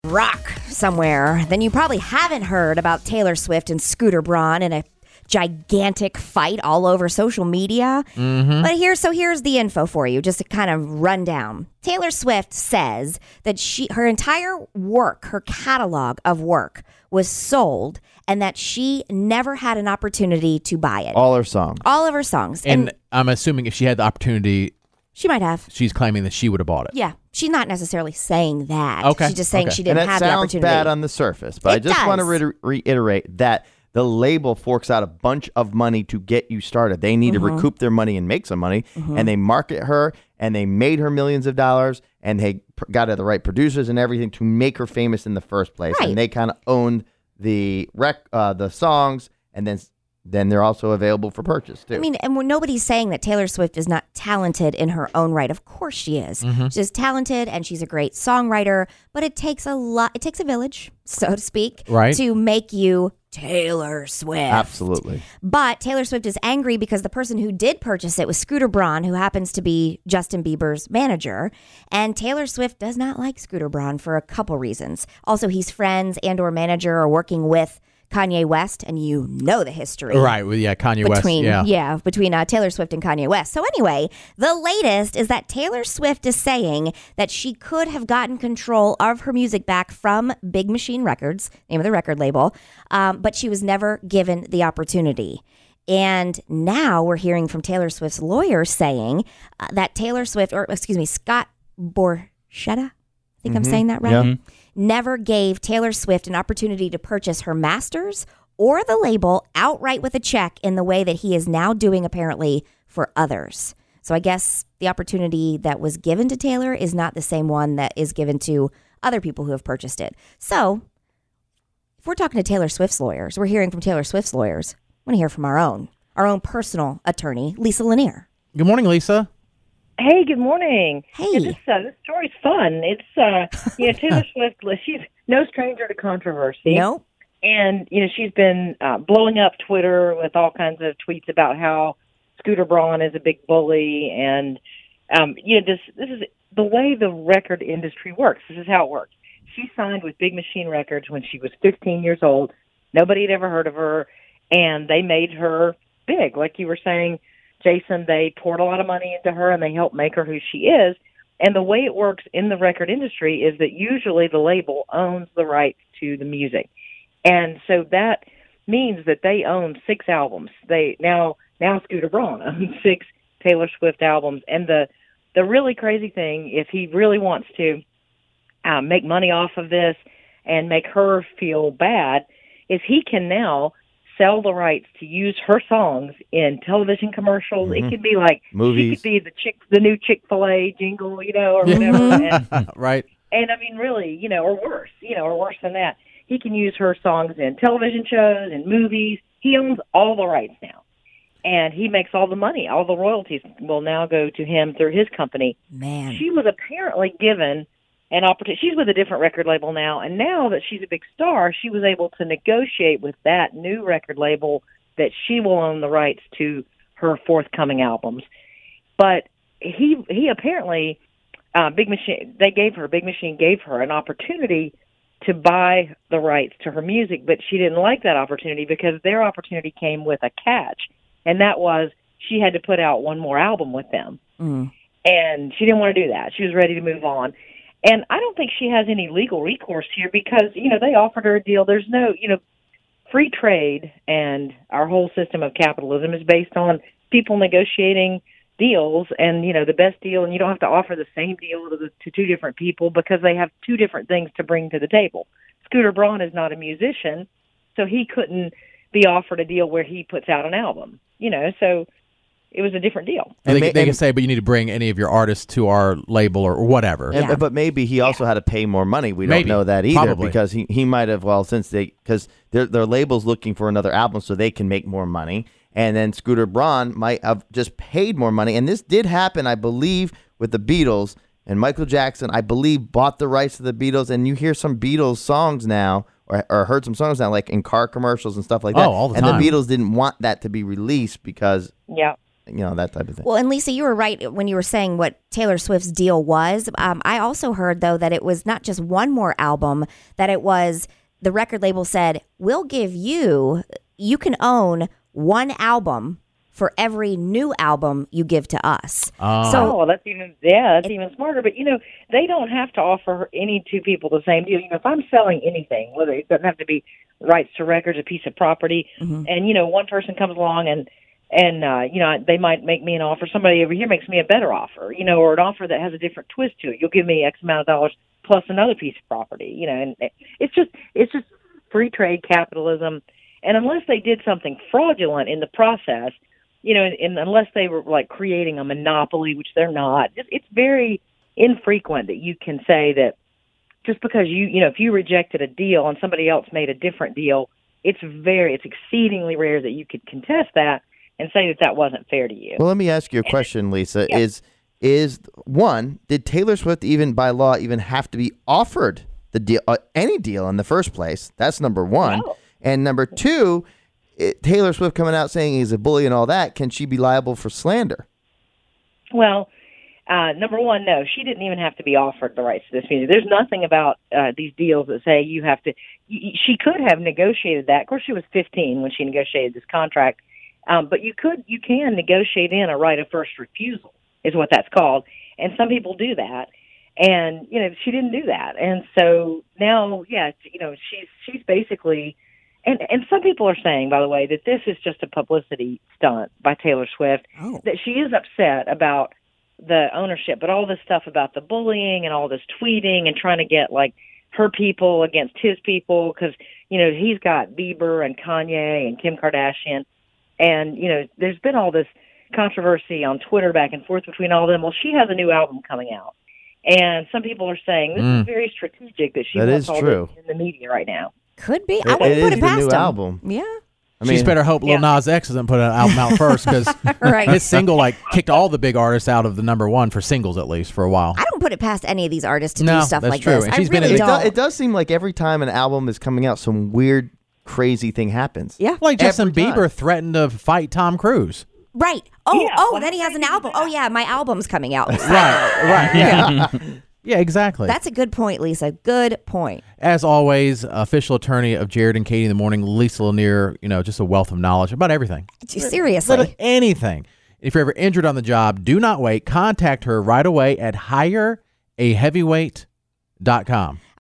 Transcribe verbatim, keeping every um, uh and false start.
rock somewhere, then you probably haven't heard about Taylor Swift and Scooter Braun in a gigantic fight all over social media. Mm-hmm. But here, so here's the info for you, just to kind of run down. Taylor Swift says that she, her entire work, her catalog of work was sold and that she never had an opportunity to buy it. All her songs. All of her songs. And, and I'm assuming if she had the opportunity, she might have. She's claiming that she would have bought it. Yeah. She's not necessarily saying that. Okay. She's just saying okay. she didn't and have the opportunity. And that sounds bad on the surface, but it I just does. want to re- reiterate that the label forks out a bunch of money to get you started. They need mm-hmm. to recoup their money and make some money, mm-hmm. and they market her, and they made her millions of dollars, and they got her the right producers and everything to make her famous in the first place. Right. And they kind of owned the rec, uh, the songs, and then then they're also available for purchase too. I mean, and we're, nobody's saying that Taylor Swift is not talented in her own right. Of course she is. Mm-hmm. She's talented and she's a great songwriter, but it takes a lot. It takes a village, so to speak, right. to make you Taylor Swift. Absolutely. But Taylor Swift is angry because the person who did purchase it was Scooter Braun, who happens to be Justin Bieber's manager. And Taylor Swift does not like Scooter Braun for a couple reasons. Also, he's friends and or manager or working with Kanye West, and you know the history. Right, well, yeah, Kanye between, West, yeah. Yeah, between uh, Taylor Swift and Kanye West. So anyway, the latest is that Taylor Swift is saying that she could have gotten control of her music back from Big Machine Records, name of the record label, um, but she was never given the opportunity. And now we're hearing from Taylor Swift's lawyer saying uh, that Taylor Swift, or excuse me, Scott Borchetta, I think mm-hmm. I'm saying that right? Yeah. Never gave Taylor Swift an opportunity to purchase her masters or the label outright with a check in the way that he is now doing apparently for others. So I guess the opportunity that was given to Taylor is not the same one that is given to other people who have purchased it. So if we're talking to Taylor Swift's lawyers, we're hearing from Taylor Swift's lawyers. I want to hear from our own, our own personal attorney, Lisa Lanier. Good morning, Lisa. Hey, good morning. Hey. Yeah, this, uh, this story's fun. It's, uh, you know, Taylor Swift, she's no stranger to controversy. Nope. And, you know, she's been uh, blowing up Twitter with all kinds of tweets about how Scooter Braun is a big bully. And, um, you know, this, this is the way the record industry works. This is how it works. She signed with Big Machine Records when she was fifteen years old. Nobody had ever heard of her. And they made her big, like you were saying, Jason. They poured a lot of money into her, and they helped make her who she is. And the way it works in the record industry is that usually the label owns the rights to the music. And so that means that they own six albums. They now now Scooter Braun owns six Taylor Swift albums. And the, the really crazy thing, if he really wants to um, make money off of this and make her feel bad, is he can now sell the rights to use her songs in television commercials. Mm-hmm. It could be like movies. She could be the chick, the new Chick-fil-A jingle, you know, or whatever. and, right. And I mean, really, you know, or worse, you know, or worse than that. He can use her songs in television shows and movies. He owns all the rights now, and he makes all the money. All the royalties will now go to him through his company. Man, she was apparently given an opportunity. She's with a different record label now, and now that she's a big star, she was able to negotiate with that new record label that she will own the rights to her forthcoming albums. But he he apparently, uh, Big Machine, they gave her, Big Machine gave her an opportunity to buy the rights to her music, but she didn't like that opportunity because their opportunity came with a catch, and that was she had to put out one more album with them. Mm. And she didn't want to do that. She was ready to move on. And I don't think she has any legal recourse here because, you know, they offered her a deal. There's no, you know, free trade and our whole system of capitalism is based on people negotiating deals and, you know, the best deal. And you don't have to offer the same deal to, the, to two different people because they have two different things to bring to the table. Scooter Braun is not a musician, so he couldn't be offered a deal where he puts out an album, you know, so it was a different deal. And they, may, they and, can say, but you need to bring any of your artists to our label or whatever. And, Yeah. But maybe he also had to pay more money. We Maybe. don't know that either Probably. because he, he might have, well, since they, because their, their label's looking for another album so they can make more money. And then Scooter Braun might have just paid more money. And this did happen, I believe, with the Beatles. And Michael Jackson, I believe, bought the rights to the Beatles. And you hear some Beatles songs now, or, or heard some songs now, like in car commercials and stuff like that. Oh, all the and time. the Beatles didn't want that to be released because... Yeah. you know, that type of thing. Well, and Lisa, you were right when you were saying what Taylor Swift's deal was. Um, I also heard, though, that it was not just one more album, that it was the record label said, we'll give you, you can own one album for every new album you give to us. Oh. So, Oh, well, that's even yeah, that's even smarter. But you know, they don't have to offer any two people the same deal. You know, if I'm selling anything, whether it doesn't have to be rights to records, a piece of property, Mhm. and you know, one person comes along and and uh, you know, they might make me an offer. Somebody over here makes me a better offer, you know, or an offer that has a different twist to it. You'll give me X amount of dollars plus another piece of property, you know, and it's just it's just free trade capitalism. And unless they did something fraudulent in the process, you know, and, and unless they were like creating a monopoly, which they're not, it's, it's very infrequent that you can say that just because you, you know, if you rejected a deal and somebody else made a different deal, it's very, it's exceedingly rare that you could contest that and say that that wasn't fair to you. Well, let me ask you a question, Lisa. Yeah. Is is one, did Taylor Swift even by law even have to be offered the deal, uh, any deal in the first place? That's number one. No. And number two, it, Taylor Swift coming out saying he's a bully and all that, can she be liable for slander? Well, uh, number one, no, she didn't even have to be offered the rights to this music. There's nothing about uh, these deals that say you have to. Y- she could have negotiated that. Of course, she was fifteen when she negotiated this contract, um, but you could, you can negotiate in a right of first refusal, is what that's called, and some people do that. And you know, she didn't do that, and so now, yeah, you know, she's she's basically. And and some people are saying, by the way, that this is just a publicity stunt by Taylor Swift, Oh. that she is upset about the ownership, but all this stuff about the bullying and all this tweeting and trying to get, like, her people against his people because, you know, he's got Bieber and Kanye and Kim Kardashian. And, you know, there's been all this controversy on Twitter back and forth between all of them. Well, she has a new album coming out. And some people are saying this Mm. is very strategic that she That wants is all true. this in the media right now. could be. I It- wouldn't it put is it the past new him. album. Yeah. I She's mean, better hope Lil Yeah. Nas X doesn't put an album out first because Right. his single like kicked all the big artists out of the number one for singles at least for a while. I don't put it past any of these artists to No, do stuff that's like true. this. And I she's been really in It, a- don't. do, it does seem like every time an album is coming out, some weird, crazy thing happens. Yeah. Like Justin Every time. Bieber threatened to fight Tom Cruise. Right. Oh, Yeah, oh, well, then he has an how album. do you Oh, do yeah, my album's coming out. Right, right, yeah. Yeah, exactly. That's a good point, Lisa. Good point. As always, official attorney of Jared and Katie in the Morning, Lisa Lanier, you know, just a wealth of knowledge about everything. Seriously. Literally anything. If you're ever injured on the job, do not wait. Contact her right away at hire a heavyweight dot com.